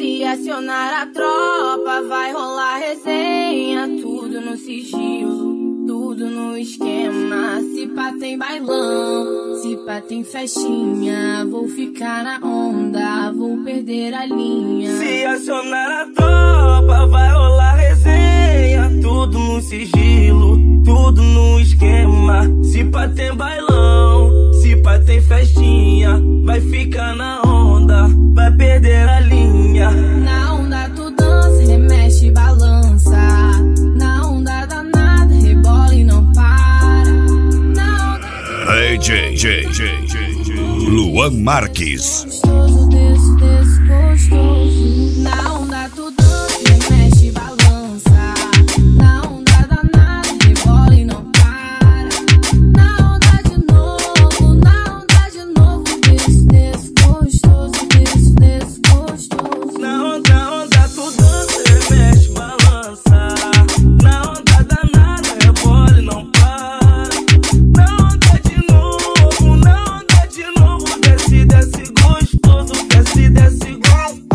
Se acionar a tropa, vai rolar resenha. Tudo no sigilo, tudo no esquema. Se pá tem bailão, se pá tem festinha. Vou ficar na onda, vou perder a linha. Se acionar a tropa, vai rolar resenha. Tudo no sigilo, tudo no esquema. Se pá tem bailão, se pá tem festinha. Vai ficar na onda, vai perder a linha. Na onda tu dança, remexe e balança. Na onda danada, rebola e não para. Na onda Luan Marques. gostoso, gostoso. Na onda tu dança, remexe e balança. Na onda danada, rebola e não para. Na onda de novo, desgostoso, desgostoso. Na onda tu dança, remexe, balança. Na onda danada, rebola e não para. Na onda de novo, desce, desce gostoso, desce, desce gostoso.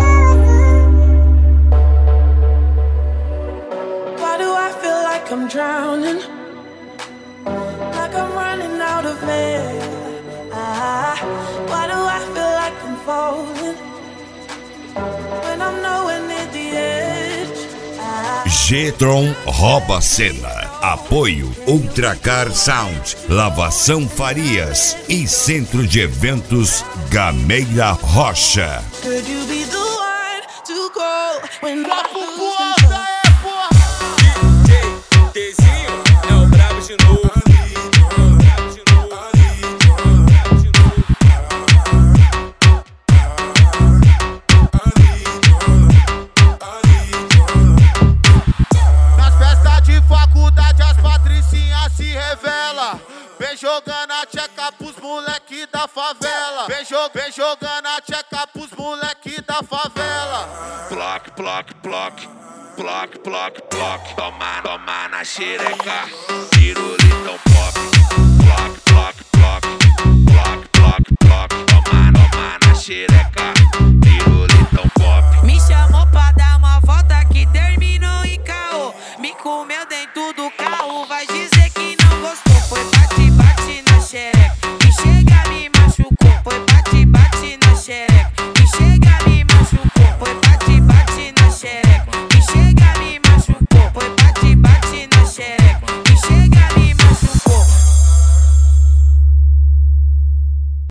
Why do I feel like I'm drowning? Like I'm running out of air. Why do I feel like I'm falling when I'm nowhere near the edge? G-Tron rouba a cena. Apoio Ultracar Sound, Lavação Farias e Centro de Eventos Gameira Rocha. Could you be the one to go when I lose control? Dezinho é o brabo de novo. Nas festas de faculdade as patricinhas se revela. Vem jogando a tcheca pros moleque da favela. Vem jogando a tcheca pros moleque da favela. Block, block, block. Block, block, block. Toma na xereca. Pirulitão pop. Block, block, block. Block, block, block. Toma na xereca.